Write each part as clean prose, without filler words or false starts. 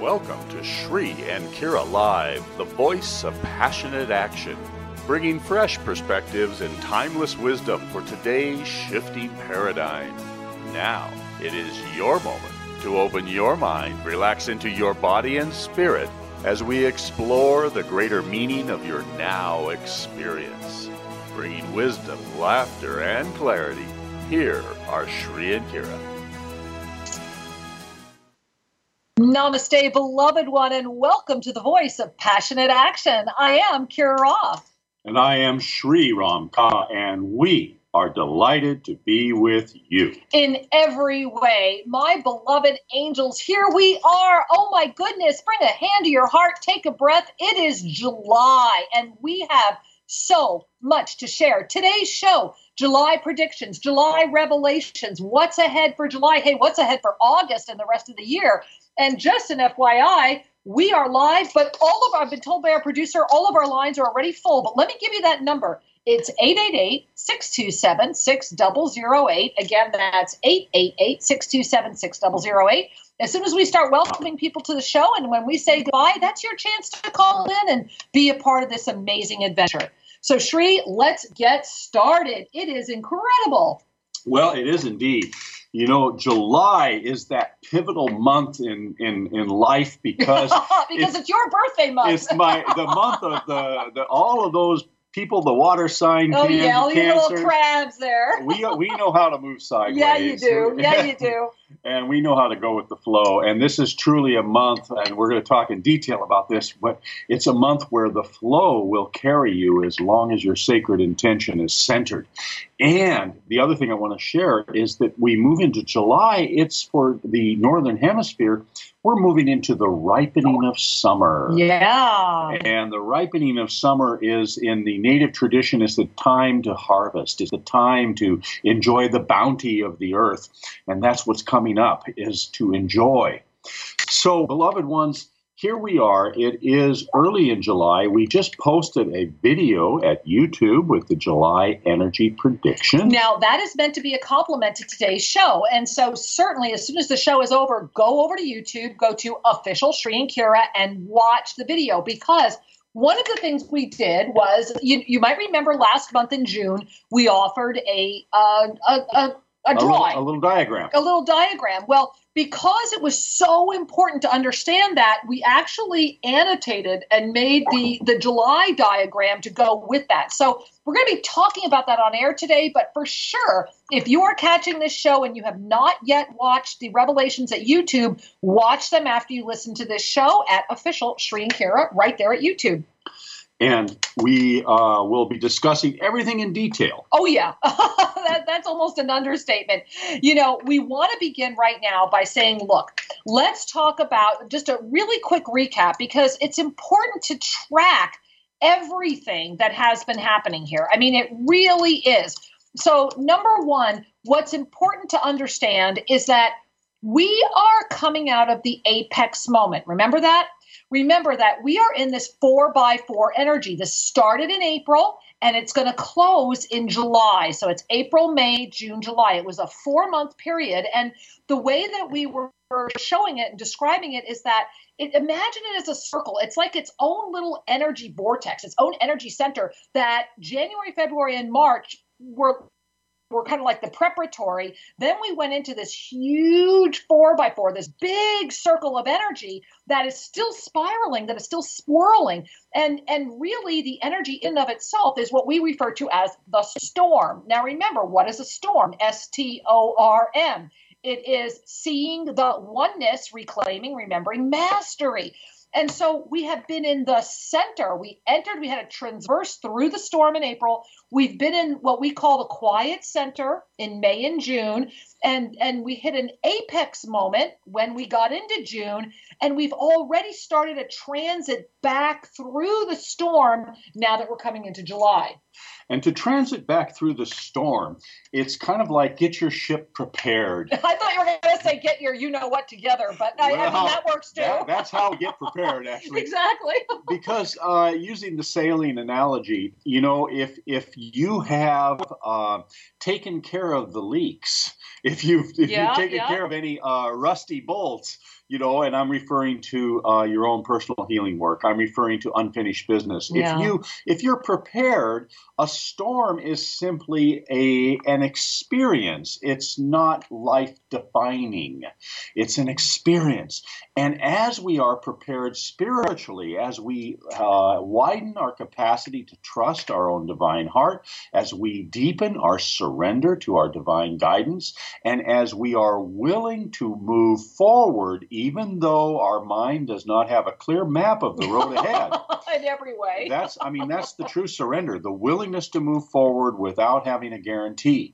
Welcome to Shri and Kira Live, the voice of passionate action, bringing fresh perspectives and timeless wisdom for today's shifting paradigm. Now, it is your moment to open your mind, relax into your body and spirit as we explore the greater meaning of your now experience. Bringing wisdom, laughter, and clarity, here are Shri and Kira. Namaste, beloved one, and welcome to the voice of passionate action. I am Kira Roth. And I am Shri Ramka, and we are delighted to be with you. In every way, my beloved angels, here we are. Oh my goodness, bring a hand to your heart, take a breath. It is July, and we have so much to share. Today's show, July predictions, July revelations, what's ahead for July? Hey, what's ahead for August and the rest of the year? And just an FYI, we are live, but I've been told by our producer, all of our lines are already full. But let me give you that number. It's 888-627-6008. Again, that's 888-627-6008. As soon as we start welcoming people to the show and when we say goodbye, that's your chance to call in and be a part of this amazing adventure. So, Shri, let's get started. It is incredible. Well, it is indeed. You know, July is that pivotal month in life because it's your birthday month. It's the month of the all of those people, the water sign. Oh yeah, all your little crabs there. we know how to move sideways. Yeah, you do. Yeah, you do. And we know how to go with the flow. And this is truly a month, and we're going to talk in detail about this, but it's a month where the flow will carry you as long as your sacred intention is centered. And the other thing I want to share is that we move into July. It's for the Northern Hemisphere. We're moving into the ripening of summer. Yeah. And the ripening of summer is, in the native tradition, is the time to harvest. It's the time to enjoy the bounty of the earth. And that's what's coming up, is to enjoy. So, beloved ones, here we are. It is early in July. We just posted a video at YouTube with the July energy prediction. Now, that is meant to be a compliment to today's show. And so certainly, as soon as the show is over, go over to YouTube, go to Official Shri and Kira, and watch the video. Because one of the things we did was, you might remember last month in June, we offered a drawing. A little diagram. A little diagram. Well, because it was so important to understand that, we actually annotated and made the July diagram to go with that. So we're going to be talking about that on air today, but for sure, if you are catching this show and you have not yet watched the revelations at YouTube, watch them after you listen to this show at Official Shri and Kira right there at YouTube. And we will be discussing everything in detail. Oh, yeah. That's almost an understatement. You know, we want to begin right now by saying, look, let's talk about just a really quick recap, because it's important to track everything that has been happening here. I mean, it really is. So, number one, what's important to understand is that we are coming out of the apex moment. Remember that? Remember that we are in this 4x4 energy. This started in April and it's going to close in July. So it's April, May, June, July. It was a 4-month period. And the way that we were showing it and describing it is that imagine it as a circle. It's like its own little energy vortex, its own energy center, that January, February, and March were kind of like the preparatory. Then we went into this huge 4x4, this big circle of energy that is still spiraling, that is still swirling. And really the energy in and of itself is what we refer to as the storm. Now remember, what is a storm? S-T-O-R-M. It is seeing the oneness, reclaiming, remembering, mastery. And so we have been in the center. We had a transverse through the storm in April. We've been in what we call the quiet center in May and June. And we hit an apex moment when we got into June. And we've already started a transit back through the storm now that we're coming into July. And to transit back through the storm, it's kind of like get your ship prepared. I thought you were going to say get your you-know-what together, but I mean, that works too. That's how we get prepared, actually. Exactly. Because using the sailing analogy, you know, if you have taken care of the leaks, if you've taken care of any rusty bolts, you know, and I'm referring to your own personal healing work. I'm referring to unfinished business. Yeah. If you're prepared, a storm is simply an experience. It's not life defining. It's an experience. And as we are prepared spiritually, as we widen our capacity to trust our own divine heart, as we deepen our surrender to our divine guidance, and as we are willing to move forward, even though our mind does not have a clear map of the road ahead. In every way. That's the true surrender, the willingness to move forward without having a guarantee.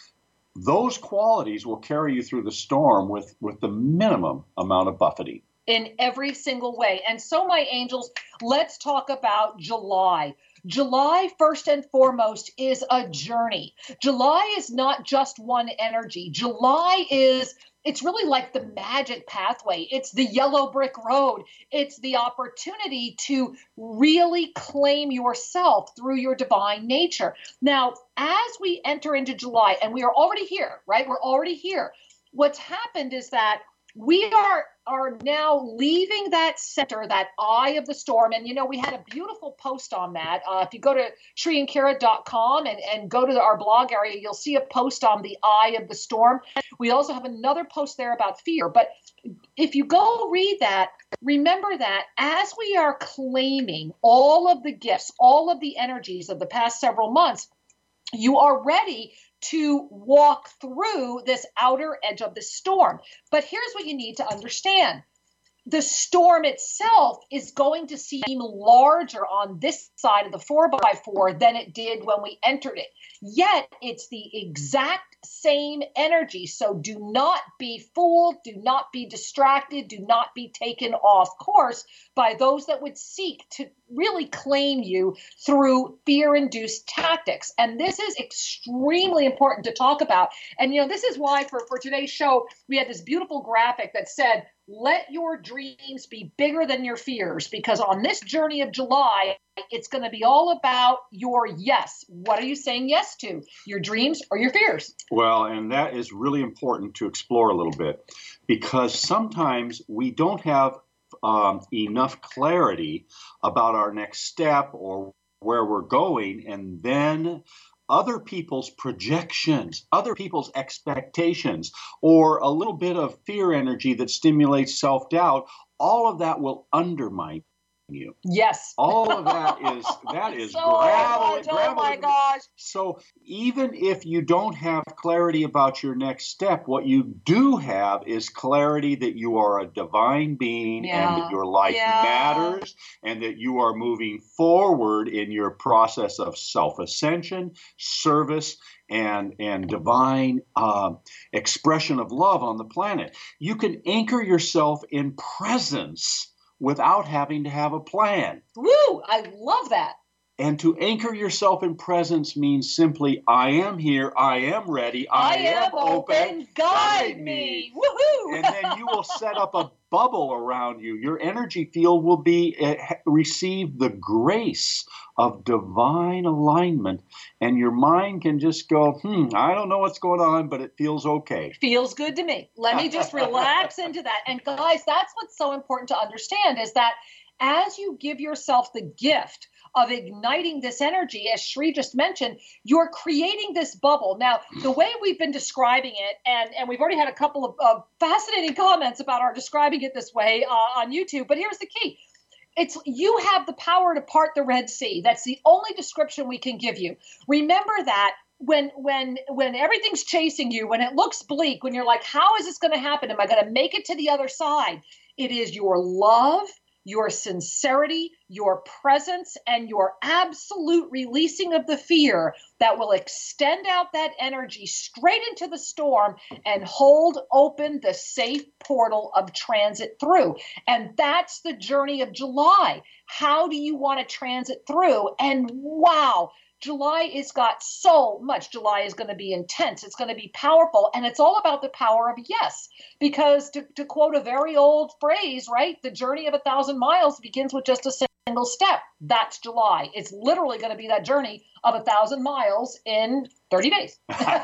Those qualities will carry you through the storm with the minimum amount of buffeting. In every single way. And so, my angels, let's talk about July. July, first and foremost, is a journey. July is not just one energy. July it's really like the magic pathway. It's the yellow brick road. It's the opportunity to really claim yourself through your divine nature. Now, as we enter into July, and we are already here, right? We're already here. What's happened is that we are now leaving that center, that eye of the storm. And, you know, we had a beautiful post on that. If you go to ShriandKira.com and go to our blog area, you'll see a post on the eye of the storm. We also have another post there about fear. But if you go read that, remember that as we are claiming all of the gifts, all of the energies of the past several months, you are ready to walk through this outer edge of the storm. But here's what you need to understand. The storm itself is going to seem larger on this side of the 4x4 than it did when we entered it. Yet it's the exact same energy. So do not be fooled, do not be distracted, do not be taken off course by those that would seek to really claim you through fear-induced tactics. And this is extremely important to talk about. And, you know, this is why for today's show, we had this beautiful graphic that said, let your dreams be bigger than your fears, because on this journey of July, it's going to be all about your yes. What are you saying yes to? Your dreams or your fears? Well, and that is really important to explore a little bit, because sometimes we don't have enough clarity about our next step or where we're going, and then other people's projections, other people's expectations, or a little bit of fear energy that stimulates self-doubt, all of that will undermine you. Yes. All of that is so gravel. much. Oh my gosh. So even if you don't have clarity about your next step, what you do have is clarity that you are a divine being and that your life matters and that you are moving forward in your process of self-ascension, service, and divine expression of love on the planet. You can anchor yourself in presence without having to have a plan. Woo! I love that. And to anchor yourself in presence means simply, I am here, I am ready, I am open, guide me. Woohoo! And then you will set up a bubble around you. Your energy field will receive the grace of divine alignment, and your mind can just go, I don't know what's going on, but it feels okay. Feels good to me. Let me just relax into that. And guys, that's what's so important to understand, is that as you give yourself the gift of igniting this energy, as Shri just mentioned, you're creating this bubble. Now, the way we've been describing it, and we've already had a couple of fascinating comments about our describing it this way on YouTube, but here's the key. It's you have the power to part the Red Sea. That's the only description we can give you. Remember that when everything's chasing you, when it looks bleak, when you're like, how is this going to happen? Am I going to make it to the other side? It is your love, your sincerity, your presence, and your absolute releasing of the fear that will extend out that energy straight into the storm and hold open the safe portal of transit through. And that's the journey of July. How do you want to transit through? And wow, July is got so much. July is going to be intense. It's going to be powerful. And it's all about the power of yes. Because to quote a very old phrase, right? The journey of 1,000 miles begins with just a single step. That's July. It's literally going to be that journey of 1,000 miles in 30 days.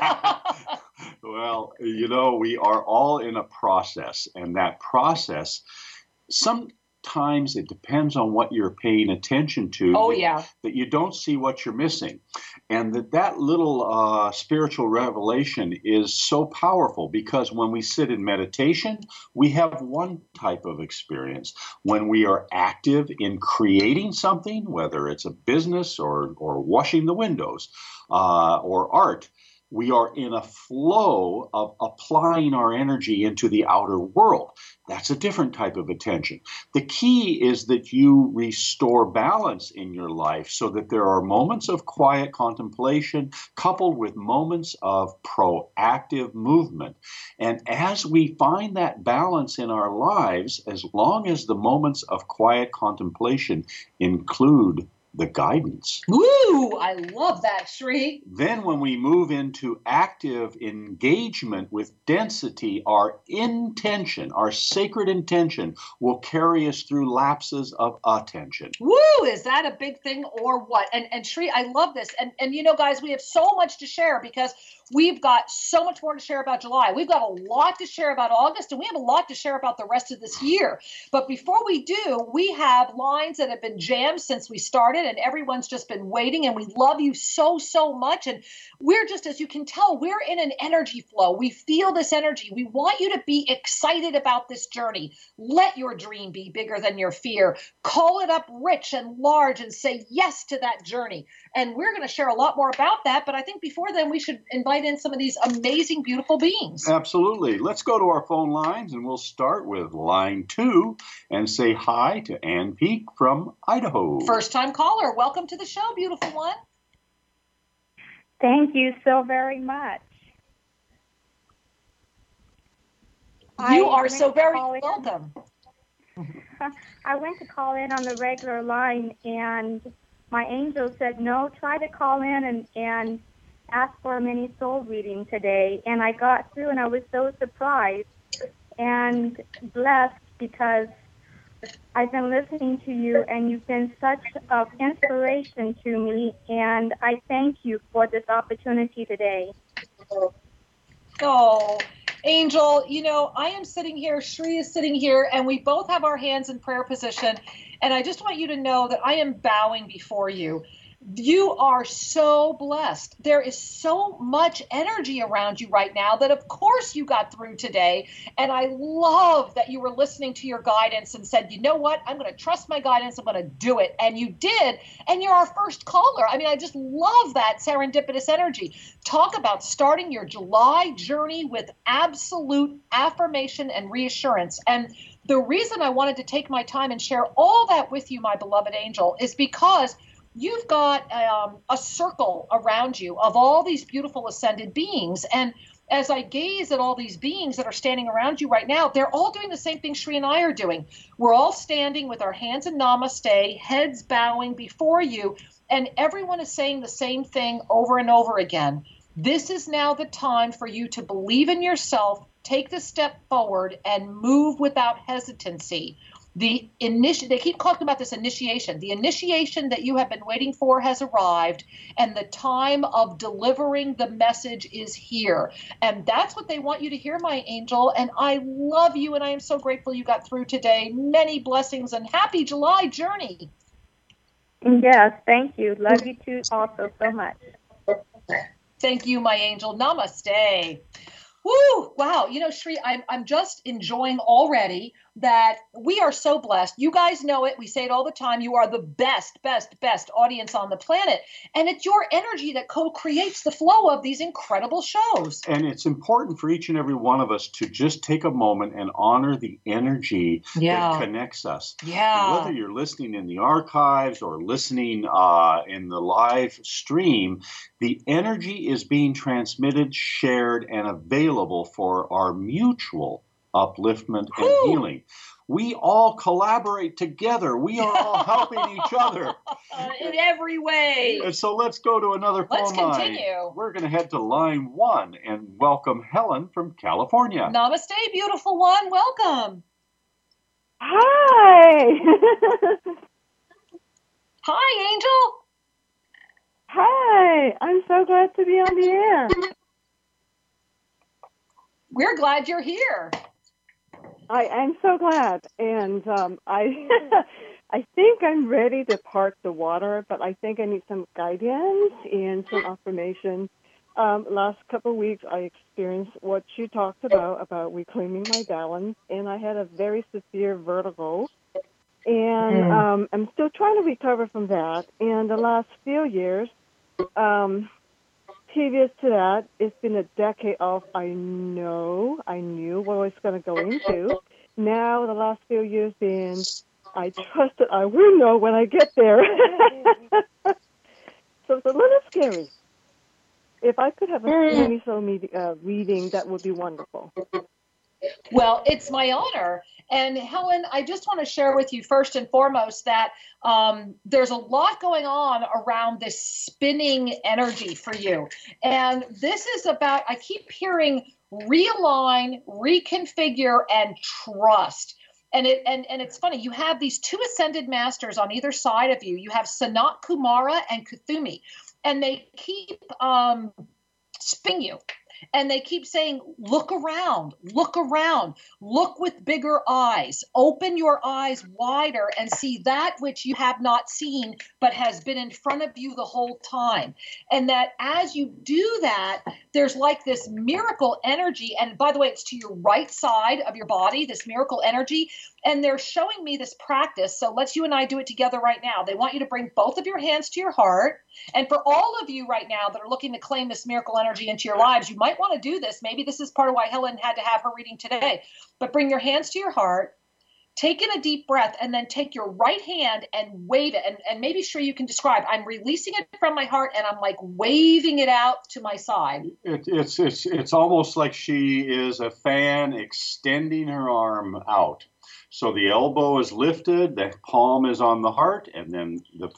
Well, we are all in a process, and that process, sometimes it depends on what you're paying attention to. Oh, yeah. That you don't see what you're missing. And that little spiritual revelation is so powerful, because when we sit in meditation, we have one type of experience. When we are active in creating something, whether it's a business or washing the windows or art, we are in a flow of applying our energy into the outer world. That's a different type of attention. The key is that you restore balance in your life so that there are moments of quiet contemplation coupled with moments of proactive movement. And as we find that balance in our lives, as long as the moments of quiet contemplation include the guidance. Ooh, I love that, Sri. Then when we move into active engagement with density, our intention, our sacred intention, will carry us through lapses of attention. Woo, is that a big thing or what? And Sri, I love this. And guys, we have so much to share, because we've got so much more to share about July. We've got a lot to share about August, and we have a lot to share about the rest of this year. But before we do, we have lines that have been jammed since we started, and everyone's just been waiting, and we love you so, so much. And we're just, as you can tell, we're in an energy flow. We feel this energy. We want you to be excited about this journey. Let your dream be bigger than your fear. Call it up rich and large and say yes to that journey. And we're going to share a lot more about that. But I think before then, we should invite in some of these amazing, beautiful beings. Absolutely. Let's go to our phone lines, and we'll start with line 2 and say hi to Ann Peak from Idaho. First time caller. Welcome to the show, beautiful one. Thank you so very much. You are so very welcome. I went to call in on the regular line, and my angel said, no, try to call in and ask for a mini soul reading today. And I got through, and I was so surprised and blessed, because I've been listening to you, and you've been such an inspiration to me, and I thank you for this opportunity today. Oh, Angel, I am sitting here, Sri is sitting here, and we both have our hands in prayer position. And I just want you to know that I am bowing before you. You are so blessed. There is so much energy around you right now that, of course, you got through today. And I love that you were listening to your guidance and said, you know what? I'm going to trust my guidance. I'm going to do it. And you did. And you're our first caller. I mean, I just love that serendipitous energy. Talk about starting your July journey with absolute affirmation and reassurance. And the reason I wanted to take my time and share all that with you, my beloved angel, is because you've got a circle around you of all these beautiful ascended beings. And as I gaze at all these beings that are standing around you right now, they're all doing the same thing Sri and I are doing. We're all standing with our hands in namaste, heads bowing before you, and everyone is saying the same thing over and over again. This is now the time for you to believe in yourself, take the step forward, and move without hesitancy. They keep talking about this initiation. The initiation that you have been waiting for has arrived, and the time of delivering the message is here. And that's what they want you to hear, my angel. And I love you, and I am so grateful you got through today. Many blessings, and happy July journey. Yes, thank you. Love you too also so much. Thank you, my angel. Namaste. Woo! Wow. Sri, I'm just enjoying already that we are so blessed. You guys know it. We say it all the time. You are the best, best, best audience on the planet. And it's your energy that co-creates the flow of these incredible shows. And it's important for each and every one of us to just take a moment and honor the energy that connects us. Yeah. Whether you're listening in the archives or listening in the live stream, the energy is being transmitted, shared, and available for our mutual upliftment, and healing. We all collaborate together. We are all helping each other. In every way. And so let's go to another phone line. Let's continue. We're going to head to line 1 and welcome Helen from California. Namaste, beautiful one. Welcome. Hi. Hi, Angel. Hi. I'm so glad to be on the air. We're glad you're here. I'm so glad. And I think I'm ready to park the water, but I think I need some guidance and some affirmation. Last couple of weeks, I experienced what you talked about reclaiming my balance, and I had a very severe vertigo. And I'm still trying to recover from that. And the last few years, previous to that, it's been a decade of I knew what I was going to go into. Now, the last few years been, I trust that I will know when I get there. So it's a little scary. If I could have a mini-soul reading, that would be wonderful. Well, it's my honor. And Helen, I just want to share with you first and foremost that there's a lot going on around this spinning energy for you. And this is about, I keep hearing realign, reconfigure, and trust. And it's funny, you have these two ascended masters on either side of you. You have Sanat Kumara and Kuthumi, and they keep spinning you. And they keep saying, look around, look with bigger eyes, open your eyes wider and see that which you have not seen, but has been in front of you the whole time. And that as you do that, there's like this miracle energy. And by the way, it's to your right side of your body, this miracle energy. And they're showing me this practice. So let's you and I do it together right now. They want you to bring both of your hands to your heart. And for all of you right now that are looking to claim this miracle energy into your lives, you might want to do this. Maybe this is part of why Helen had to have her reading today. But bring your hands to your heart, take in a deep breath, and then take your right hand and wave it. And maybe, Sri, you can describe. I'm releasing it from my heart, and I'm like waving it out to my side. It's almost like she is a fan extending her arm out. So the elbow is lifted, the palm is on the heart, and then the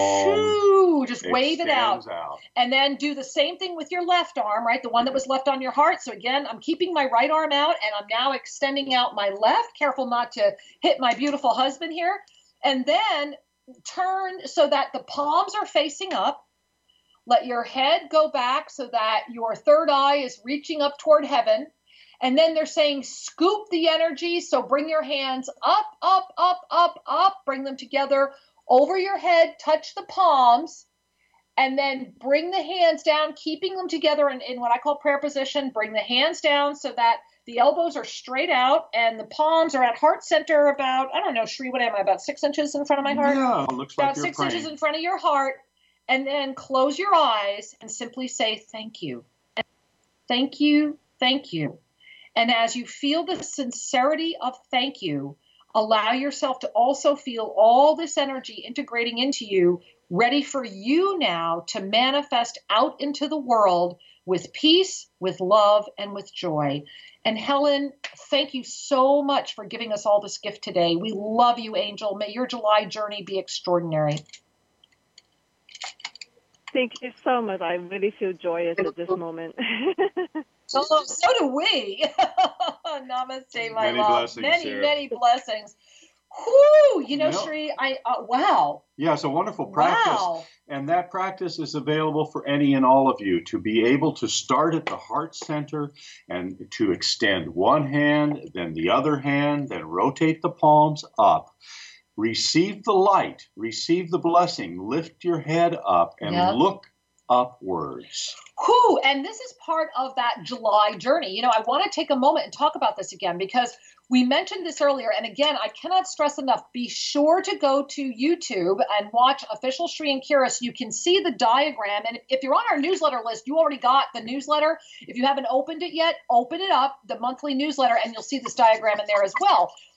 palm just wave it out. And then do the same thing with your left arm, right? The one that was left on your heart. So again, I'm keeping my right arm out, and I'm now extending out my left. Careful not to hit my beautiful husband here. And then turn so that the palms are facing up. Let your head go back so that your third eye is reaching up toward heaven. And then they're saying, scoop the energy. So bring your hands up, up, up, up, up. Bring them together over your head. Touch the palms. And then bring the hands down, keeping them together in what I call prayer position. Bring the hands down so that the elbows are straight out and the palms are at heart center about, I don't know, Sri, what am I, about 6 inches in front of my heart? Yeah, it looks like about you're 6 praying. inches in front of your heart. And then close your eyes and simply say, thank you. Thank you. Thank you. And as you feel the sincerity of thank you, allow yourself to also feel all this energy integrating into you, ready for you now to manifest out into the world with peace, with love, and with joy. And Helen, thank you so much for giving us all this gift today. We love you, Angel. May your July journey be extraordinary. Thank you so much. I really feel joyous at this moment. So do we. Namaste, my many love. Blessings, Many blessings. Whoo! Sri, wow. Yeah, it's a wonderful practice. Wow. And that practice is available for any and all of you to be able to start at the heart center and to extend one hand, then the other hand, then rotate the palms up. Receive the light, receive the blessing, lift your head up and look upwards. Whew, and this is part of that July journey. I want to take a moment and talk about this again because we mentioned this earlier. And again, I cannot stress enough, be sure to go to YouTube and watch Official Sri and Kira so you can see the diagram. And if you're on our newsletter list, you already got the newsletter. If you haven't opened it yet, open it up, the monthly newsletter, and you'll see this diagram in there as well.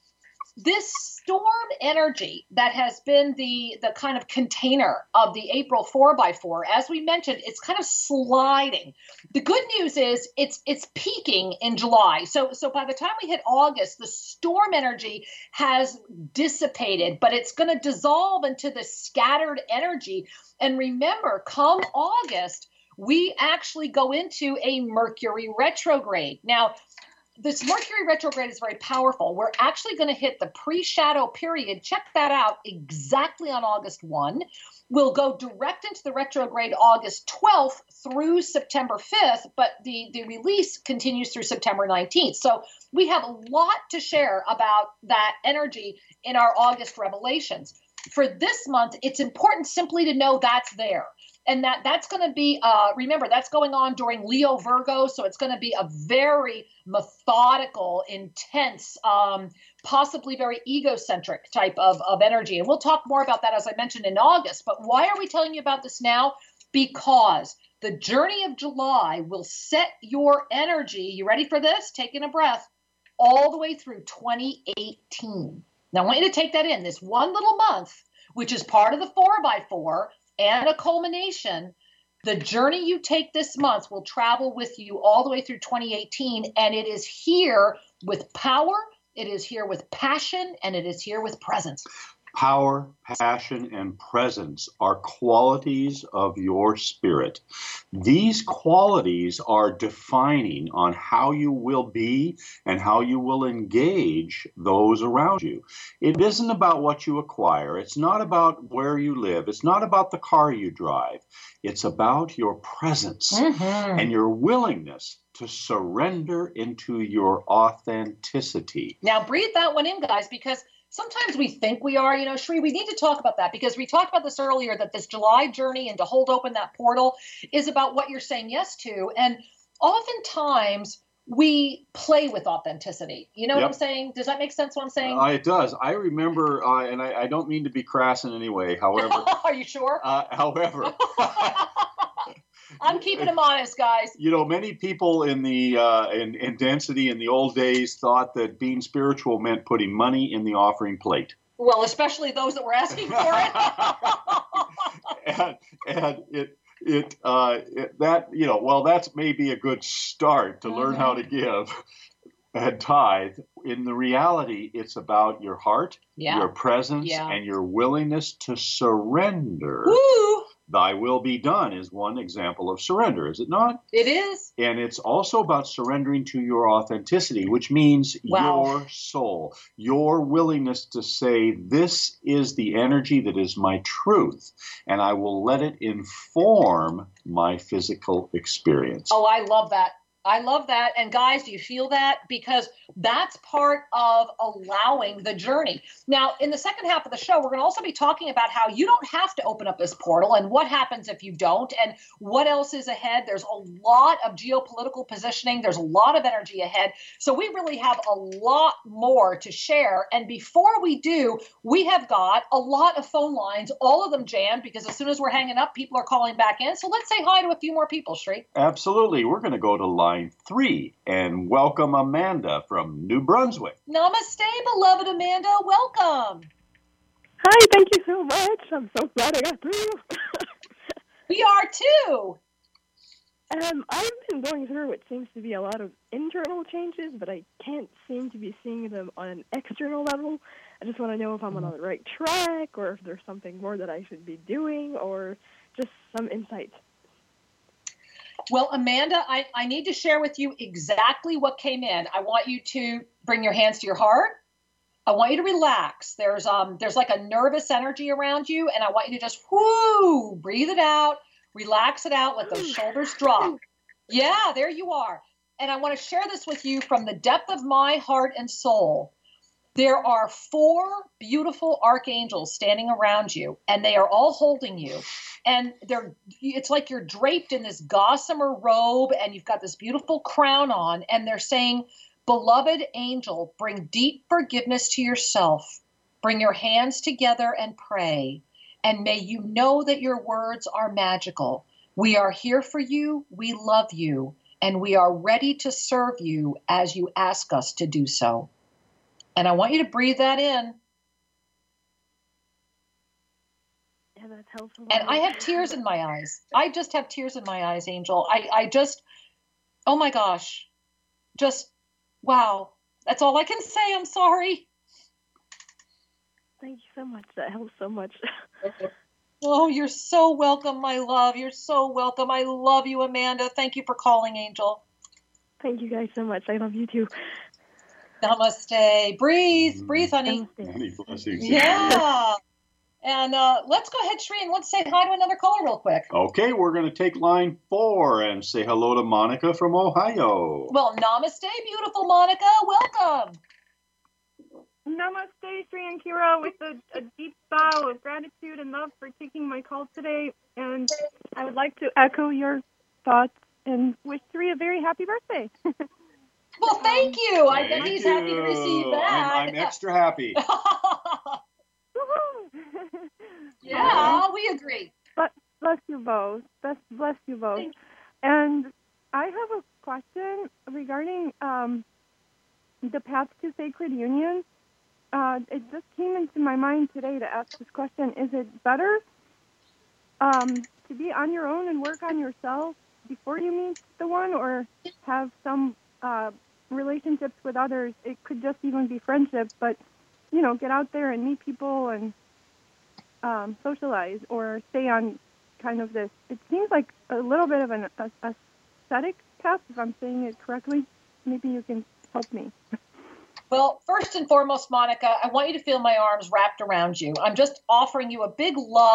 this storm energy that has been the kind of container of the April 4x4, as we mentioned, it's kind of sliding. The good news is it's peaking in July. So by the time we hit August, the storm energy has dissipated, but it's going to dissolve into the scattered energy. And remember, come August, we actually go into a Mercury retrograde. Now, this Mercury retrograde is very powerful. We're actually going to hit the pre-shadow period. Check that out exactly on August 1. We'll go direct into the retrograde August 12th through September 5th, but the release continues through September 19th. So we have a lot to share about that energy in our August revelations. For this month, it's important simply to know that's there. And that's going to be, remember, that's going on during Leo Virgo. So it's going to be a very methodical, intense, possibly very egocentric type of energy. And we'll talk more about that, as I mentioned, in August. But why are we telling you about this now? Because the journey of July will set your energy, you ready for this? Taking a breath, all the way through 2018. Now, I want you to take that in. This one little month, which is part of the 4x4, and a culmination, the journey you take this month will travel with you all the way through 2018, and it is here with power, it is here with passion, and it is here with presence. Power, passion, and presence are qualities of your spirit. These qualities are defining on how you will be and how you will engage those around you. It isn't about what you acquire. It's not about where you live. It's not about the car you drive. It's about your presence and your willingness to surrender into your authenticity. Now, breathe that one in, guys, because sometimes we think we are, Sri, we need to talk about that because we talked about this earlier, that this July journey and to hold open that portal is about what you're saying yes to. And oftentimes we play with authenticity. You know what I'm saying? Does that make sense what I'm saying? It does. I remember, and I don't mean to be crass in any way, however. Are you sure? However. I'm keeping them honest, guys. Many people in the in density in the old days thought that being spiritual meant putting money in the offering plate. Well, especially those that were asking for it. That's maybe a good start to learn how to give and tithe. In the reality, it's about your heart, your presence, and your willingness to surrender. Woo! Thy will be done is one example of surrender, is it not? It is. And it's also about surrendering to your authenticity, which means your soul, your willingness to say, this is the energy that is my truth, and I will let it inform my physical experience. Oh, I love that. I love that. And guys, do you feel that? Because that's part of allowing the journey. Now, in the second half of the show, we're going to also be talking about how you don't have to open up this portal and what happens if you don't and what else is ahead. There's a lot of geopolitical positioning. There's a lot of energy ahead. So we really have a lot more to share. And before we do, we have got a lot of phone lines, all of them jammed, because as soon as we're hanging up, people are calling back in. So let's say hi to a few more people, Sri. Absolutely. We're going to go to line 3 and welcome Amanda from New Brunswick. Namaste, beloved Amanda. Welcome. Hi, thank you so much. I'm so glad I got through. We are too. I've been going through what seems to be a lot of internal changes, but I can't seem to be seeing them on an external level. I just want to know if I'm on the right track or if there's something more that I should be doing or just some insight. Well, Amanda, I need to share with you exactly what came in. I want you to bring your hands to your heart. I want you to relax. There's like a nervous energy around you, and I want you to just breathe it out, relax it out, let those shoulders drop. Yeah, there you are. And I want to share this with you from the depth of my heart and soul. There are 4 beautiful archangels standing around you, and they are all holding you. And it's like you're draped in this gossamer robe, and you've got this beautiful crown on, and they're saying, beloved angel, bring deep forgiveness to yourself. Bring your hands together and pray. And may you know that your words are magical. We are here for you. We love you. And we are ready to serve you as you ask us to do so. And I want you to breathe that in. Yeah, that helps a lot. And I have tears in my eyes. I just have tears in my eyes, Angel. I just, oh my gosh, just, wow. That's all I can say. I'm sorry. Thank you so much. That helps so much. Oh, you're so welcome, my love. You're so welcome. I love you, Amanda. Thank you for calling, Angel. Thank you guys so much. I love you too. Namaste. Breathe. Breathe, honey. Namaste. Many blessings. Yeah. And let's go ahead, Sri, and let's say hi to another caller real quick. Okay, we're going to take line 4 and say hello to Monica from Ohio. Well, namaste, beautiful Monica. Welcome. Namaste, Sri and Kira, with a deep bow of gratitude and love for taking my call today. And I would like to echo your thoughts and wish Sri a very happy birthday. Well, thank you. I bet Thank he's you. happy to receive that. I'm extra happy. Yeah, we agree. But bless you both. Bless you both. And I have a question regarding the path to sacred union. It just came into my mind today to ask this question. Is it better to be on your own and work on yourself before you meet the one, or have some relationships with others? It could just even be friendships, but, get out there and meet people and socialize, or stay on kind of this. It seems like a little bit of an ascetic path, if I'm saying it correctly. Maybe you can help me. Well, first and foremost, Monica, I want you to feel my arms wrapped around you. I'm just offering you a big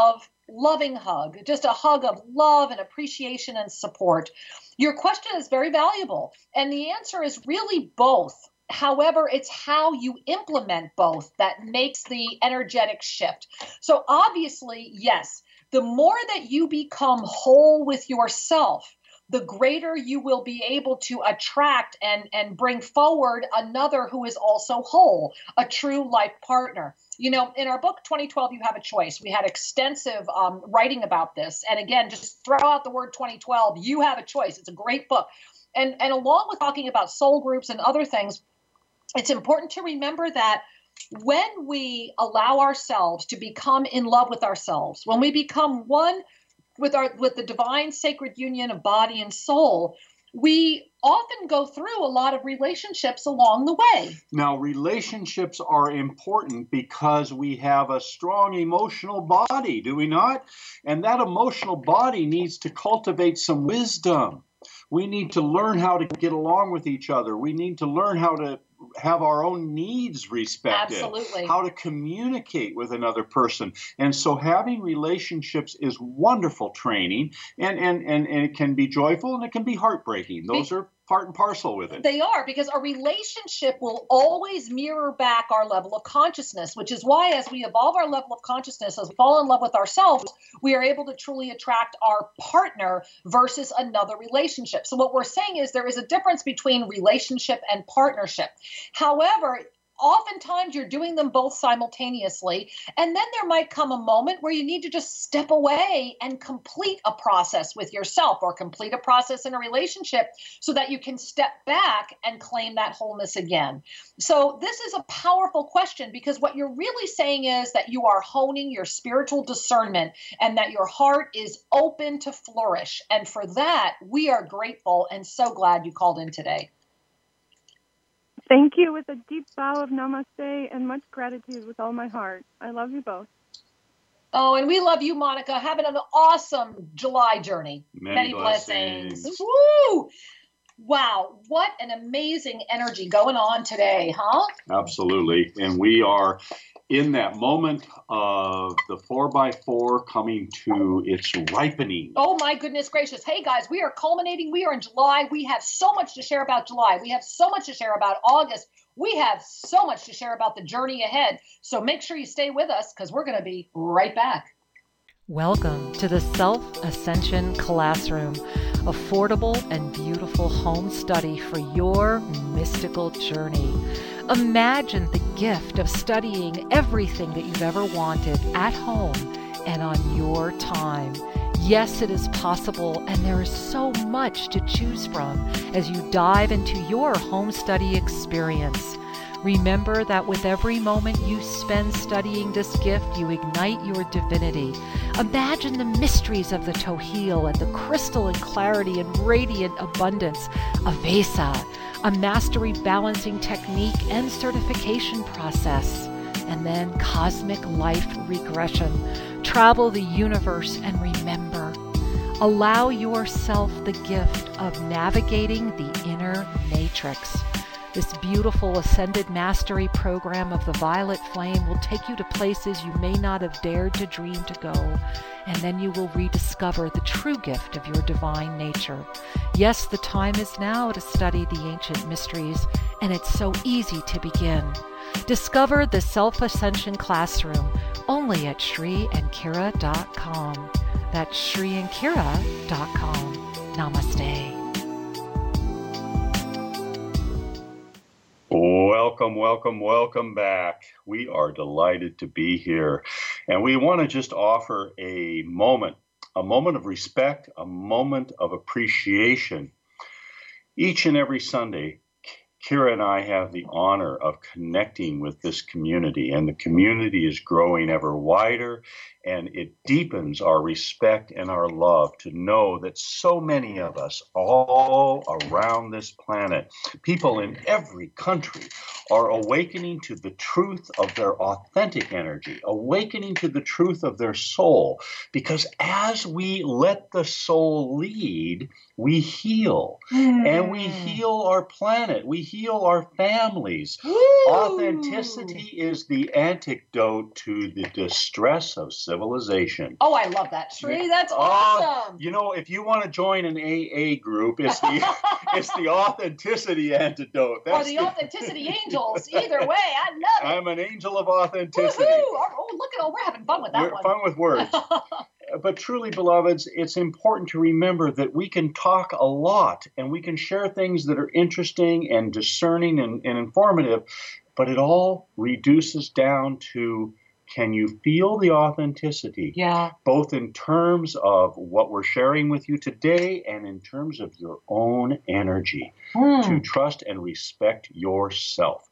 loving hug, just a hug of love and appreciation and support. Your question is very valuable, and the answer is really both. However, it's how you implement both that makes the energetic shift. So obviously, yes, the more that you become whole with yourself, the greater you will be able to attract and bring forward another who is also whole, a true life partner. In our book, 2012, You Have a Choice, we had extensive writing about this. And again, just throw out the word 2012, you have a choice. It's a great book. And along with talking about soul groups and other things, it's important to remember that when we allow ourselves to become in love with ourselves, when we become one with the divine sacred union of body and soul, we often go through a lot of relationships along the way. Now, relationships are important because we have a strong emotional body, do we not? And that emotional body needs to cultivate some wisdom. We need to learn how to get along with each other. We need to learn how to have our own needs respected. Absolutely. How to communicate with another person. And so having relationships is wonderful training, and it can be joyful and it can be heartbreaking. Those are part and parcel with it. They are, because a relationship will always mirror back our level of consciousness, which is why as we evolve our level of consciousness, as we fall in love with ourselves, we are able to truly attract our partner versus another relationship. So what we're saying is there is a difference between relationship and partnership. However, oftentimes you're doing them both simultaneously, and then there might come a moment where you need to just step away and complete a process with yourself, or complete a process in a relationship, so that you can step back and claim that wholeness again. So this is a powerful question, because what you're really saying is that you are honing your spiritual discernment and that your heart is open to flourish. And for that, we are grateful and so glad you called in today. Thank you, with a deep bow of namaste and much gratitude with all my heart. I love you both. Oh, and we love you, Monica. Having an awesome July journey. Many blessings. Woo! Wow, what an amazing energy going on today, huh? Absolutely. And we are in that moment of the 4x4 coming to its ripening. Oh, my goodness gracious. Hey, guys, we are culminating. We are in July. We have so much to share about July. We have so much to share about August. We have so much to share about the journey ahead. So make sure you stay with us, because we're going to be right back. Welcome to the Self-Ascension Classroom, affordable and beautiful home study for your mystical journey. Imagine the gift of studying everything that you've ever wanted at home and on your time. Yes, it is possible, and there is so much to choose from as you dive into your home study experience. Remember that with every moment you spend studying this gift, you ignite your divinity. Imagine the mysteries of the Tohil and the crystalline clarity and radiant abundance of Vesa, a mastery balancing technique and certification process, and then cosmic life regression. Travel the universe and remember. Allow yourself the gift of navigating the inner matrix. This beautiful Ascended Mastery program of the Violet Flame will take you to places you may not have dared to dream to go, and then you will rediscover the true gift of your divine nature. Yes, the time is now to study the ancient mysteries, and it's so easy to begin. Discover the Self-Ascension Classroom only at ShriandKira.com. That's ShriandKira.com. Namaste. Welcome back. We are delighted to be here. And we want to just offer a moment of respect, a moment of appreciation. Each and every Sunday, Kira and I have the honor of connecting with this community, and the community is growing ever wider, and it deepens our respect and our love to know that so many of us all around this planet, people in every country, are awakening to the truth of their authentic energy, awakening to the truth of their soul, because as we let the soul lead, we heal, and we heal our planet, we heal our families. Authenticity is the antidote to the distress of civilization. Oh, I love that, Shri. That's awesome. You know, if you want to join an AA group, it's the authenticity antidote. Or the authenticity angels. Either way, I love it. I'm an angel of authenticity. Woo-hoo. Oh, look at we're having fun with that one. Fun with words. But truly, beloveds, it's important to remember that we can talk a lot and we can share things that are interesting and discerning and informative, but it all reduces down to, can you feel the authenticity? Yeah. Both in terms of what we're sharing with you today and in terms of your own energy. To trust and respect yourself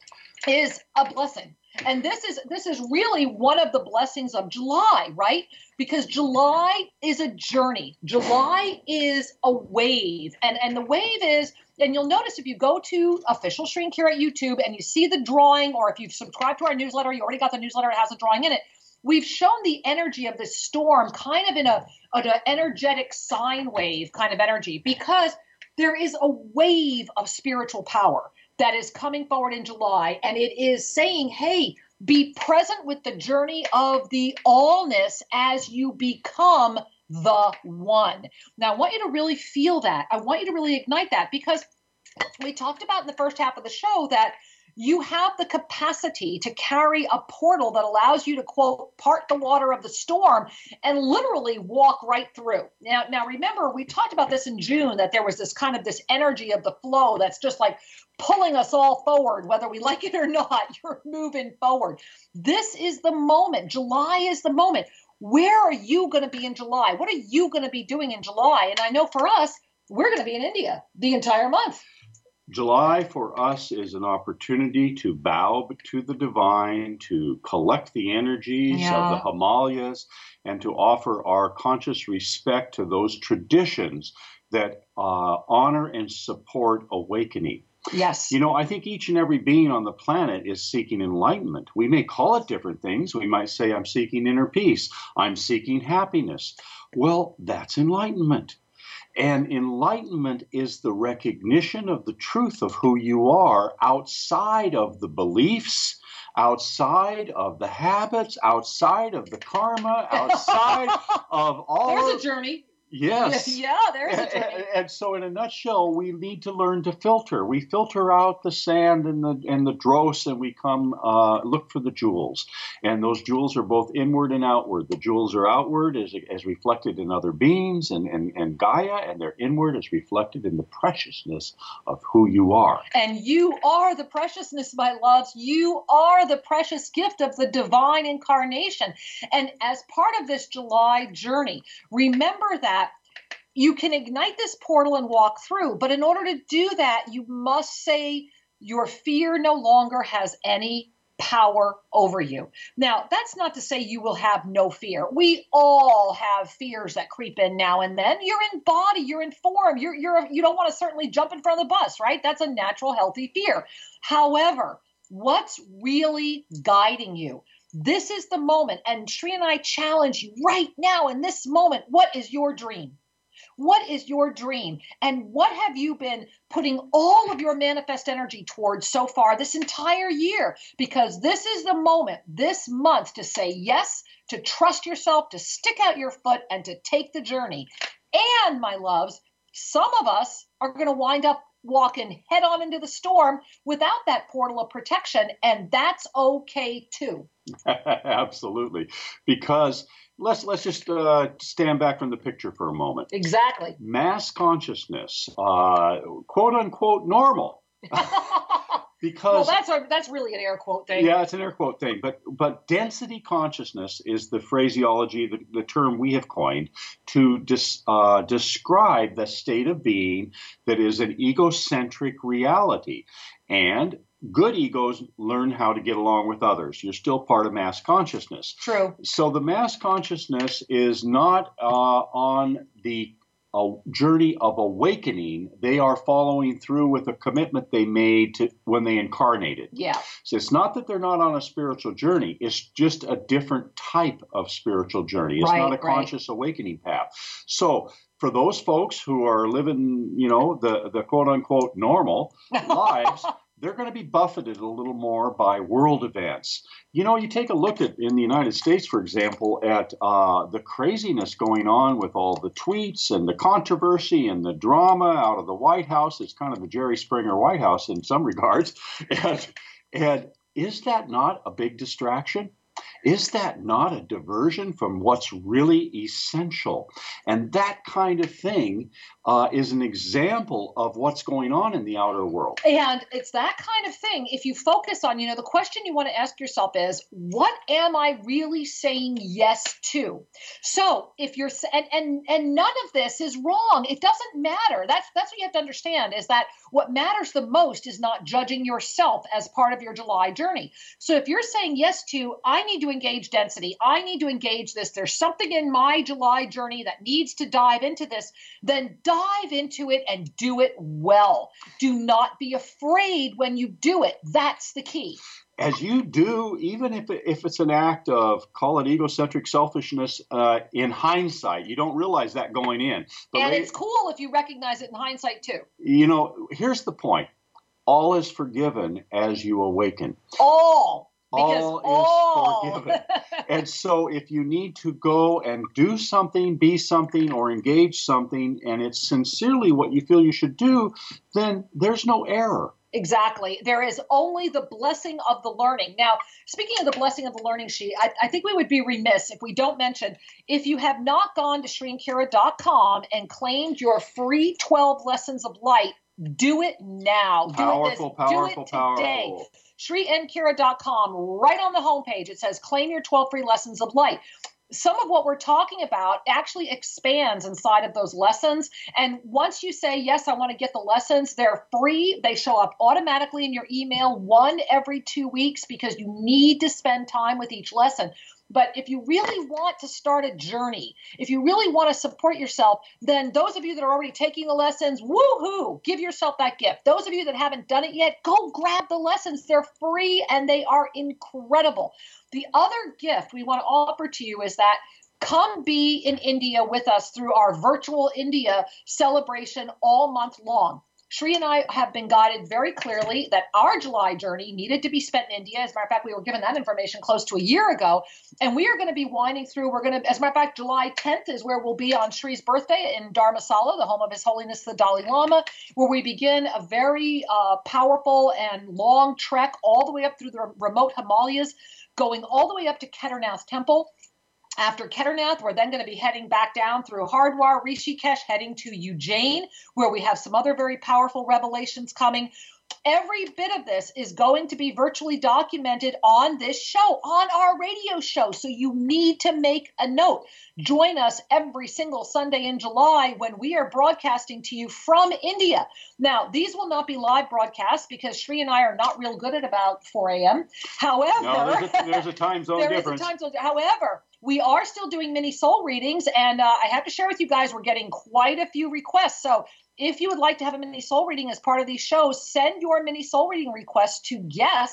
is a blessing. And this is really one of the blessings of July, right? Because July is a journey. July is a wave. And the wave is, and you'll notice if you go to official Shri and Kira at YouTube and you see the drawing, or if you've subscribed to our newsletter, you already got the newsletter, it has a drawing in it. We've shown the energy of this storm kind of in an energetic sine wave kind of energy, because there is a wave of spiritual power that is coming forward in July, and it is saying, hey, be present with the journey of the allness as you become the one. Now, I want you to really feel that. I want you to really ignite that, because we talked about in the first half of the show that you have the capacity to carry a portal that allows you to, quote, part the water of the storm and literally walk right through. Now remember, we talked about this in June, that there was this kind of this energy of the flow that's just like pulling us all forward, whether we like it or not. You're moving forward. This is the moment. July is the moment. Where are you going to be in July? What are you going to be doing in July? And I know for us, we're going to be in India the entire month. July for us is an opportunity to bow to the divine, to collect the energies of the Himalayas, and to offer our conscious respect to those traditions that honor and support awakening. Yes. You know, I think each and every being on the planet is seeking enlightenment. We may call it different things. We might say, I'm seeking inner peace. I'm seeking happiness. Well, that's enlightenment. And enlightenment is the recognition of the truth of who you are outside of the beliefs, outside of the habits, outside of the karma, outside of all. There's a journey. Yes. Yeah, there's a journey. And so in a nutshell, we need to learn to filter. We filter out the sand and the dross, and we come look for the jewels. And those jewels are both inward and outward. The jewels are outward as reflected in other beings and Gaia, and they're inward as reflected in the preciousness of who you are. And you are the preciousness, my loves. You are the precious gift of the divine incarnation. And as part of this July journey, remember that you can ignite this portal and walk through, but in order to do that, you must say your fear no longer has any power over you. Now, that's not to say you will have no fear. We all have fears that creep in now and then. You're in body, you're in form, you don't want to certainly jump in front of the bus, right? That's a natural, healthy fear. However, what's really guiding you? This is the moment, and Sri and I challenge you right now in this moment. What is your dream? What is your dream? And what have you been putting all of your manifest energy towards so far this entire year? Because this is the moment, this month, to say yes, to trust yourself, to stick out your foot, and to take the journey. And, my loves, some of us are going to wind up walking head on into the storm without that portal of protection, and that's okay too. Absolutely. Because let's just stand back from the picture for a moment. Exactly. Mass consciousness, quote unquote normal. Because that's really an air quote thing. Yeah, it's an air quote thing. But density consciousness is the phraseology, the term we have coined to describe the state of being that is an egocentric reality. And good egos learn how to get along with others. You're still part of mass consciousness. True. So the mass consciousness is not on the journey of awakening. They are following through with a commitment they made to when they incarnated. Yeah. So it's not that they're not on a spiritual journey. It's just a different type of spiritual journey. It's not a conscious awakening path. So for those folks who are living, the quote unquote normal lives, they're going to be buffeted a little more by world events. You take a look in the United States, for example, at the craziness going on with all the tweets and the controversy and the drama out of the White House. It's kind of the Jerry Springer White House in some regards. And is that not a big distraction? Is that not a diversion from what's really essential? And that kind of thing is an example of what's going on in the outer world. And it's that kind of thing. If you focus on, the question you want to ask yourself is, what am I really saying yes to? So if you're, and none of this is wrong. It doesn't matter. That's what you have to understand, is that what matters the most is not judging yourself as part of your July journey. So if you're saying yes to, I need to engage density, I need to engage this, there's something in my July journey that needs to dive into this, then dive into it and do it well. Do not be afraid when you do it. That's the key. As you do, even if it's an act of, call it egocentric selfishness, in hindsight, you don't realize that going in. But it's cool if you recognize it in hindsight too. Here's the point. All is forgiven as you awaken. All is forgiven. And so if you need to go and do something, be something, or engage something, and it's sincerely what you feel you should do, then there's no error. Exactly. There is only the blessing of the learning. Now, speaking of the blessing of the learning sheet, I think we would be remiss if we don't mention, if you have not gone to SriandKira.com and claimed your free 12 lessons of light, do it now. Do it today. SriandKira.com, right on the homepage, it says claim your 12 free lessons of light. Some of what we're talking about actually expands inside of those lessons. And once you say, yes, I want to get the lessons, they're free. They show up automatically in your email, one every 2 weeks, because you need to spend time with each lesson. But if you really want to start a journey, if you really want to support yourself, then those of you that are already taking the lessons, woohoo, give yourself that gift. Those of you that haven't done it yet, go grab the lessons. They're free and they are incredible. The other gift we want to offer to you is that come be in India with us through our virtual India celebration all month long. Sri and I have been guided very clearly that our July journey needed to be spent in India. As a matter of fact, we were given that information close to a year ago. And we are going to be winding through. As a matter of fact, July 10th is where we'll be on Sri's birthday in Dharamsala, the home of His Holiness the Dalai Lama, where we begin a very powerful and long trek all the way up through the remote Himalayas, going all the way up to Kedarnath Temple. After Kedarnath, we're then going to be heading back down through Hardwar, Rishikesh, heading to Ujjain, where we have some other very powerful revelations coming. Every bit of this is going to be virtually documented on this show, on our radio show. So you need to make a note. Join us every single Sunday in July when we are broadcasting to you from India. Now, these will not be live broadcasts because Sri and I are not real good at about 4 a.m. However, no, there's a time zone difference. There is a time zone. However, we are still doing mini soul readings, and I have to share with you guys, we're getting quite a few requests. So if you would like to have a mini soul reading as part of these shows, send your mini soul reading request to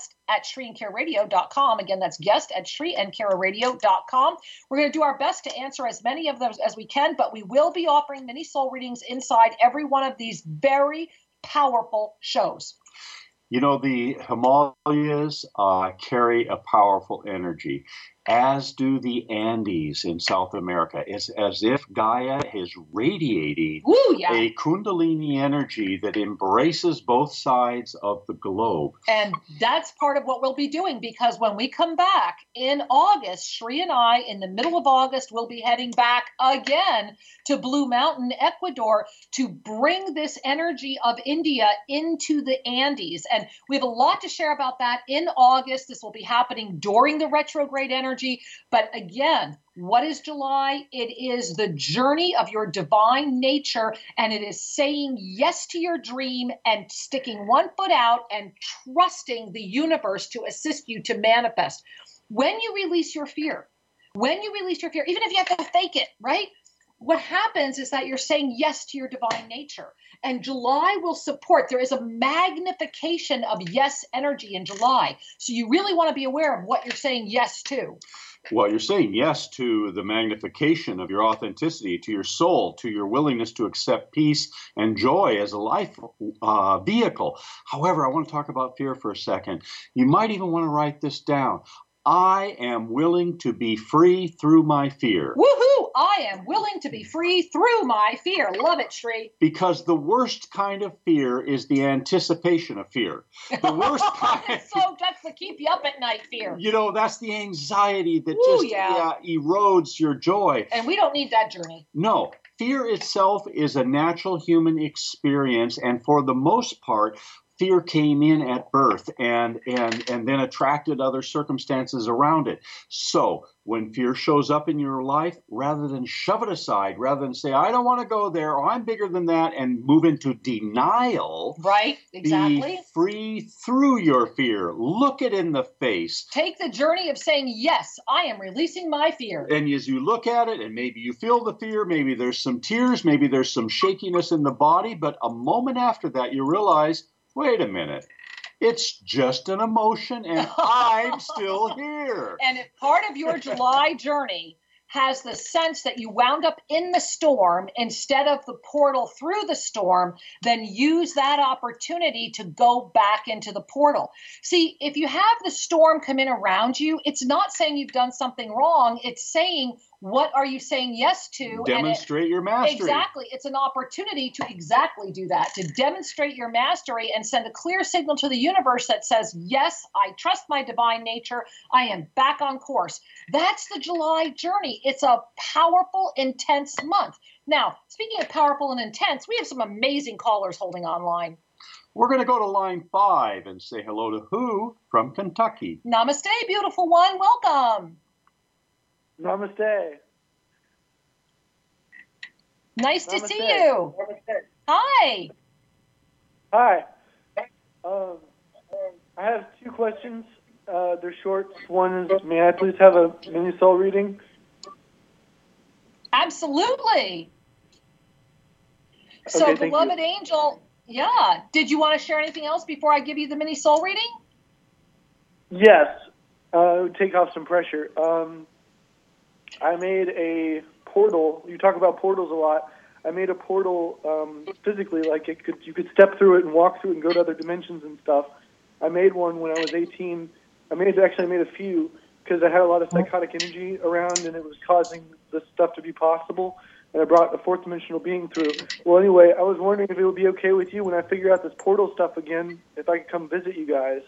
guest@ShriandKaraRadio.com. Again, that's guest@ShriandKaraRadio.com. We're going to do our best to answer as many of those as we can, but we will be offering mini soul readings inside every one of these very powerful shows. You know, the Himalayas carry a powerful energy, as do the Andes in South America. It's as if Gaia is radiating a Kundalini energy that embraces both sides of the globe. And that's part of what we'll be doing, because when we come back in August, Sri and I, in the middle of August, will be heading back again to Blue Mountain, Ecuador, to bring this energy of India into the Andes. And we have a lot to share about that in August. This will be happening during the retrograde energy. But again, what is July? It is the journey of your divine nature, and it is saying yes to your dream and sticking one foot out and trusting the universe to assist you to manifest. When you release your fear, even if you have to fake it, right? What happens is that you're saying yes to your divine nature. And July will support. There is a magnification of yes energy in July. So you really want to be aware of what you're saying yes to. Well, you're saying yes to the magnification of your authenticity, to your soul, to your willingness to accept peace and joy as a life vehicle. However, I want to talk about fear for a second. You might even want to write this down. I am willing to be free through my fear. Woohoo! I am willing to be free through my fear. Love it, Sri. Because the worst kind of fear is the anticipation of fear. The worst kind. So that's the keep you up at night fear. You know, that's the anxiety that erodes your joy. And we don't need that journey. No. Fear itself is a natural human experience, and for the most part, fear came in at birth and then attracted other circumstances around it. So when fear shows up in your life, rather than shove it aside, rather than say, I don't want to go there, or I'm bigger than that, and move into denial. Right, exactly. Be free through your fear. Look it in the face. Take the journey of saying, yes, I am releasing my fear. And as you look at it, and maybe you feel the fear, maybe there's some tears, maybe there's some shakiness in the body, but a moment after that, you realize, wait a minute, it's just an emotion and I'm still here. And if part of your July journey has the sense that you wound up in the storm instead of the portal through the storm, then use that opportunity to go back into the portal. See, if you have the storm come in around you, it's not saying you've done something wrong. It's saying, what are you saying yes to? Demonstrate your mastery. Exactly. It's an opportunity to exactly do that, to demonstrate your mastery and send a clear signal to the universe that says, yes, I trust my divine nature. I am back on course. That's the July journey. It's a powerful, intense month. Now, speaking of powerful and intense, we have some amazing callers holding online. We're going to go to line 5 and say hello to Who from Kentucky. Namaste, beautiful one. Welcome. Namaste. Nice to see you. Namaste. Hi. Hi. I have 2 questions. They're short. One is, may I please have a mini soul reading? Absolutely. Okay, So, beloved angel, did you want to share anything else before I give you the mini soul reading? Yes. Take off some pressure. I made a portal. You talk about portals a lot. I made a portal physically, like you could step through it and walk through it and go to other dimensions and stuff. I made one when I was 18. I made a few because I had a lot of psychotic energy around and it was causing this stuff to be possible. And I brought a 4th dimensional being through. Well, anyway, I was wondering if it would be okay with you when I figure out this portal stuff again, if I could come visit you guys.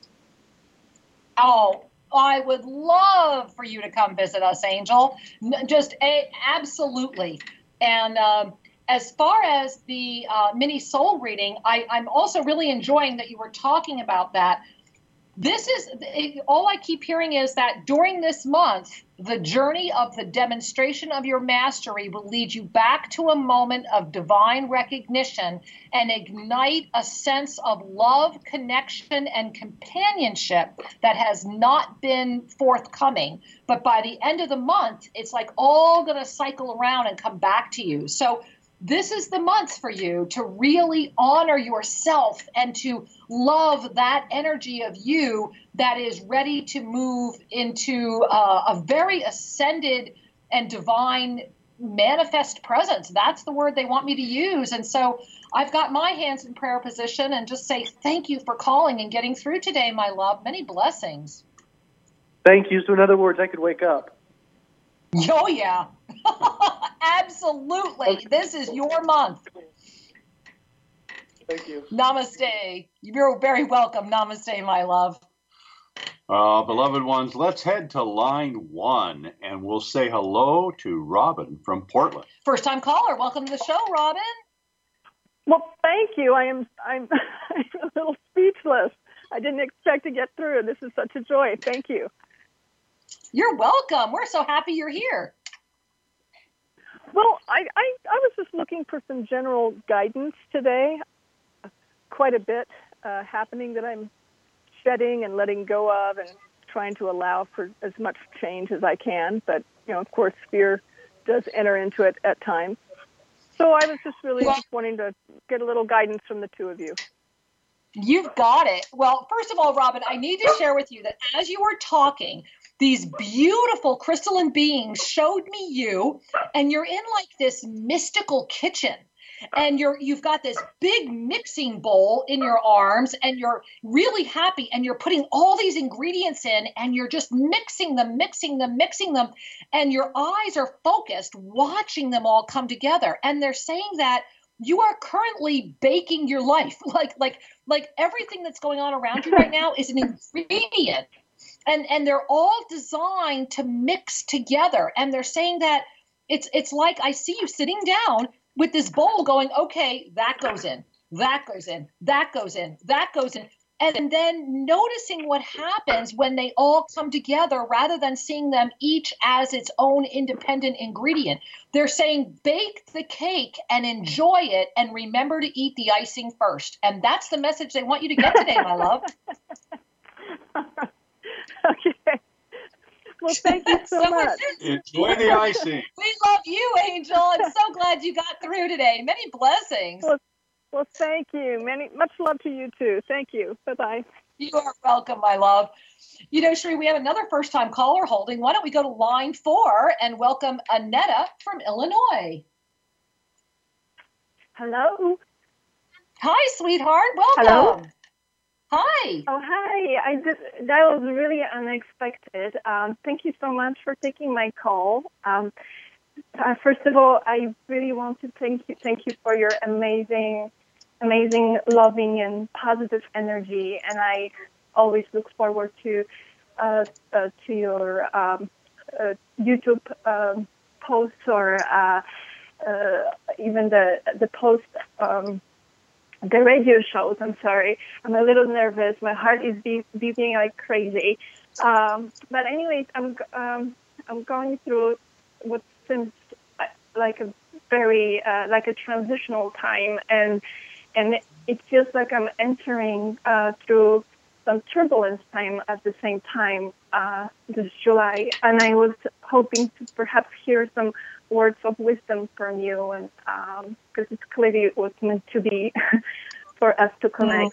Oh, I would love for you to come visit us, Angel. Absolutely. And as far as the mini soul reading, I'm also really enjoying that you were talking about that. This is all I keep hearing is that during this month, the journey of the demonstration of your mastery will lead you back to a moment of divine recognition and ignite a sense of love, connection, and companionship that has not been forthcoming. But by the end of the month, it's like all going to cycle around and come back to you. So this is the month for you to really honor yourself and to love that energy of you that is ready to move into a very ascended and divine manifest presence. That's the word they want me to use. And so I've got my hands in prayer position and just say thank you for calling and getting through today, my love. Many blessings. Thank you. So in other words, I could wake up. Oh, yeah. Absolutely. This is your month. Thank you. Namaste. You're very welcome. Namaste, my love. Beloved ones, let's head to line 1, and we'll say hello to Robin from Portland. First time caller. Welcome to the show, Robin. Well, thank you. I'm a little speechless. I didn't expect to get through. This is such a joy. Thank you. You're welcome. We're so happy you're here. Well, I was just looking for some general guidance today. Quite a bit happening that I'm shedding and letting go of and trying to allow for as much change as I can. But, of course, fear does enter into it at times. So I was just really wanting to get a little guidance from the two of you. You've got it. Well, first of all, Robin, I need to share with you that as you were talking, these beautiful crystalline beings showed me you, and you're in like this mystical kitchen. And you've got this big mixing bowl in your arms, and you're really happy, and you're putting all these ingredients in, and you're just mixing them, and your eyes are focused, watching them all come together. And they're saying that you are currently baking your life. Like everything that's going on around you right now is an ingredient. And they're all designed to mix together. And they're saying that it's like I see you sitting down with this bowl going, okay, that goes in, that goes in, that goes in, that goes in. And then noticing what happens when they all come together rather than seeing them each as its own independent ingredient. They're saying bake the cake and enjoy it and remember to eat the icing first. And that's the message they want you to get today, my love. Okay. Well, thank you so much. Enjoy the icing. We love you, Angel. I'm so glad you got through today. Many blessings. Well, thank you. Much love to you, too. Thank you. Bye-bye. You are welcome, my love. Sheree, we have another first-time caller holding. Why don't we go to line 4 and welcome Annetta from Illinois. Hello. Hi, sweetheart. Welcome. Hello. Hi. Oh, hi. That was really unexpected. Thank you so much for taking my call. First of all, I really want to thank you for your amazing, loving, and positive energy. And I always look forward to your YouTube posts or even the post. The radio shows. I'm sorry. I'm a little nervous. My heart is beating like crazy. But anyways, I'm going through what seems like a very like a transitional time, and it feels like I'm entering through some turbulence time at the same time this July. And I was hoping to perhaps hear some words of wisdom from you, and because it's clearly it was meant to be for us to connect.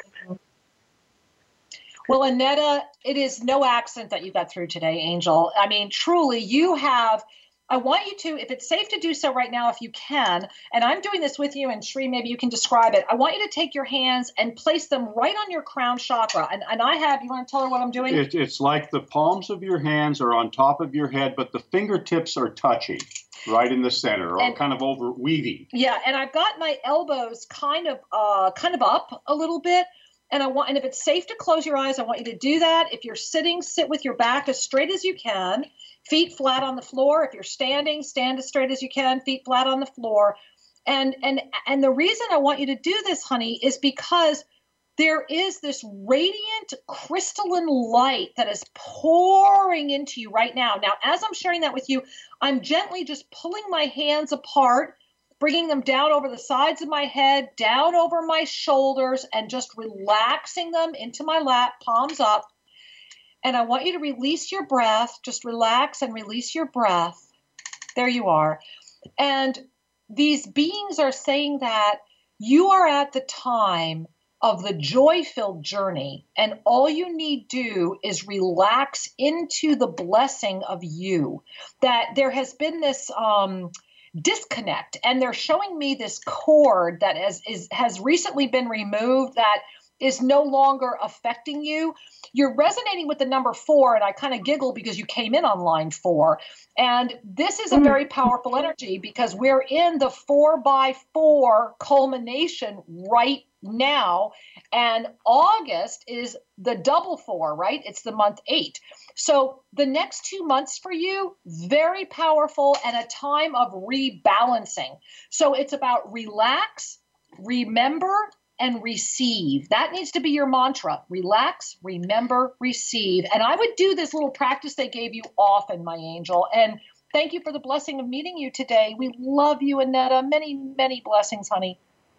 Well, Annetta, it is no accident that you got through today, Angel. I mean, truly, you have. I want you to, if it's safe to do so right now, if you can, and I'm doing this with you, and Sheree, maybe you can describe it. I want you to take your hands and place them right on your crown chakra. And I have, you want to tell her what I'm doing? It's like the palms of your hands are on top of your head, but the fingertips are touching right in the center, or kind of over weaving. Yeah, and I've got my elbows kind of up a little bit. And if it's safe to close your eyes, I want you to do that. If you're sitting, sit with your back as straight as you can, feet flat on the floor. If you're standing, stand as straight as you can, feet flat on the floor. And the reason I want you to do this, honey, is because there is this radiant crystalline light that is pouring into you right now. Now, as I'm sharing that with you, I'm gently just pulling my hands apart, bringing them down over the sides of my head, down over my shoulders, and just relaxing them into my lap, palms up. And I want you to release your breath. Just relax and release your breath. There you are. And these beings are saying that you are at the time of the joy-filled journey, and all you need do is relax into the blessing of you. That there has been this disconnect, and they're showing me this cord that has recently been removed that is no longer affecting you. You're resonating with the number 4, and I kind of giggle because you came in on line 4. And this is a very powerful energy because we're in the 4x4 culmination right now. And August is the double 4, right? It's the month 8. So the next 2 months for you, very powerful and a time of rebalancing. So it's about relax, remember, and receive. That needs to be your mantra. Relax, remember, receive. And I would do this little practice they gave you often, my angel. And thank you for the blessing of meeting you today. We love you, Annetta. Many, many blessings, honey.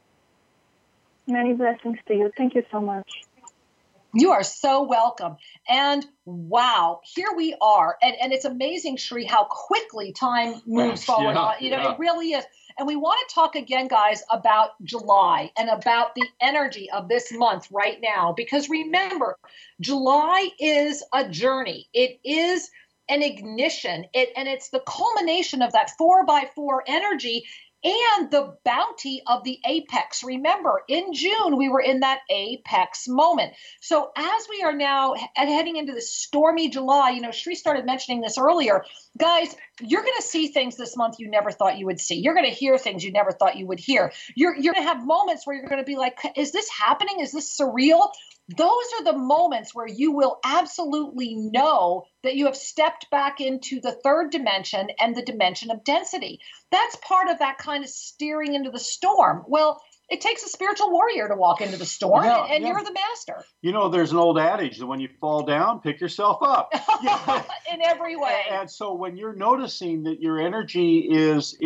Many blessings to you. Thank you so much. You are so welcome. And wow, here we are. And it's amazing, Shri, how quickly time moves forward. It really is. And we want to talk again, guys, about July and about the energy of this month right now. Because remember, July is a journey. It is an ignition. And it's the culmination of that 4x4 energy and the bounty of the apex. Remember, in June, we were in that apex moment. So as we are now heading into this stormy July, Shri started mentioning this earlier, guys, you're going to see things this month you never thought you would see. You're going to hear things you never thought you would hear. You're going to have moments where you're going to be like, is this happening? Is this surreal? Those are the moments where you will absolutely know that you have stepped back into the third dimension and the dimension of density. That's part of that kind of steering into the storm. Well, it takes a spiritual warrior to walk into the storm, and you're the master. There's an old adage that when you fall down, pick yourself up. In every way. And so when you're noticing that your energy is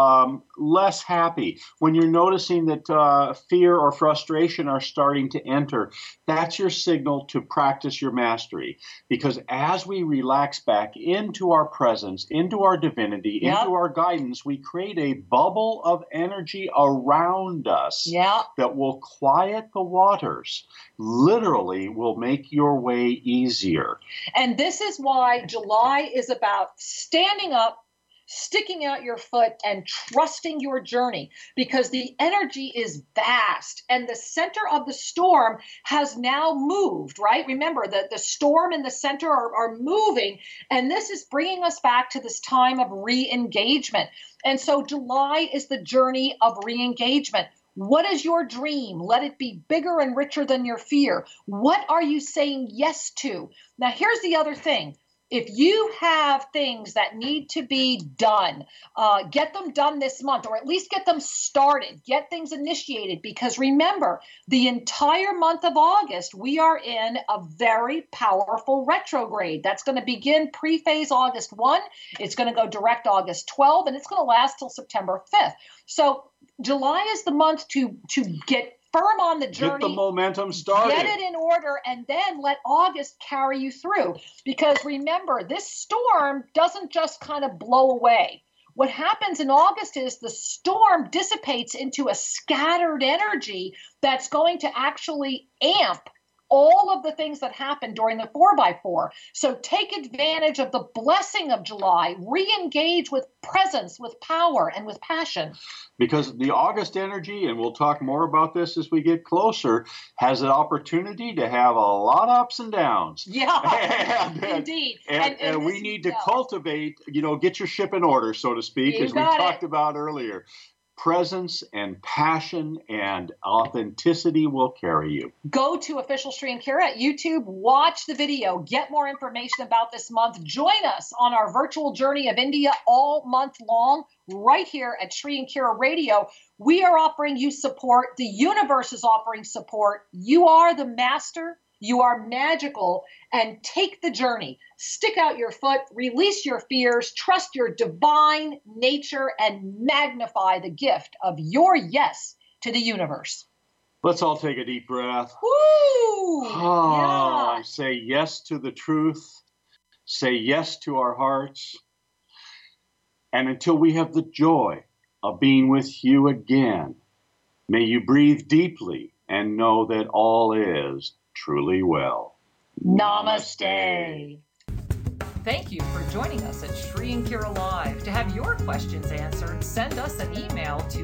less happy, when you're noticing that fear or frustration are starting to enter, that's your signal to practice your mastery. Because as we relax back into our presence, into our divinity, into our guidance, we create a bubble of energy around us. That will quiet the waters, literally will make your way easier. And this is why July is about standing up, sticking out your foot, and trusting your journey, because the energy is vast and the center of the storm has now moved, right? Remember that the storm and the center are moving, and this is bringing us back to this time of re-engagement. And so July is the journey of re-engagement. What is your dream? Let it be bigger and richer than your fear. What are you saying yes to? Now, here's the other thing. If you have things that need to be done, get them done this month, or at least get them started, get things initiated, because remember, the entire month of August, we are in a very powerful retrograde. That's going to begin pre-phase August 1. It's going to go direct August 12, and it's going to last till September 5th. So July is the month to get firm on the journey. Get the momentum started. Get it in order, and then let August carry you through. Because remember, this storm doesn't just kind of blow away. What happens in August is the storm dissipates into a scattered energy that's going to actually amp all of the things that happened during the 4x4. So take advantage of the blessing of July. Re-engage with presence, with power, and with passion. Because the August energy, and we'll talk more about this as we get closer, has an opportunity to have a lot of ups and downs. Yeah, indeed. And we need to cultivate, get your ship in order, so to speak, as we talked about earlier. presence and passion and authenticity will carry you. Go to Official Sri and Kira at YouTube, watch the video, get more information about this month. Join us on our virtual journey of India all month long, right here at Sri and Kira Radio. We are offering you support. The universe is offering support. You are the master. You are magical, and take the journey. Stick out your foot, release your fears, trust your divine nature, and magnify the gift of your yes to the universe. Let's all take a deep breath. Woo! Yeah. Say yes to the truth. Say yes to our hearts. And until we have the joy of being with you again, may you breathe deeply and know that all is truly well. Namaste. Thank you for joining us at Sri and Kira Live. To have your questions answered, send us an email to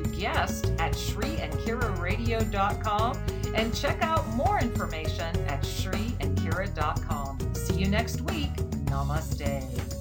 guest@shriandkiraradio.com and check out more information at shriandkira.com. See you next week. Namaste.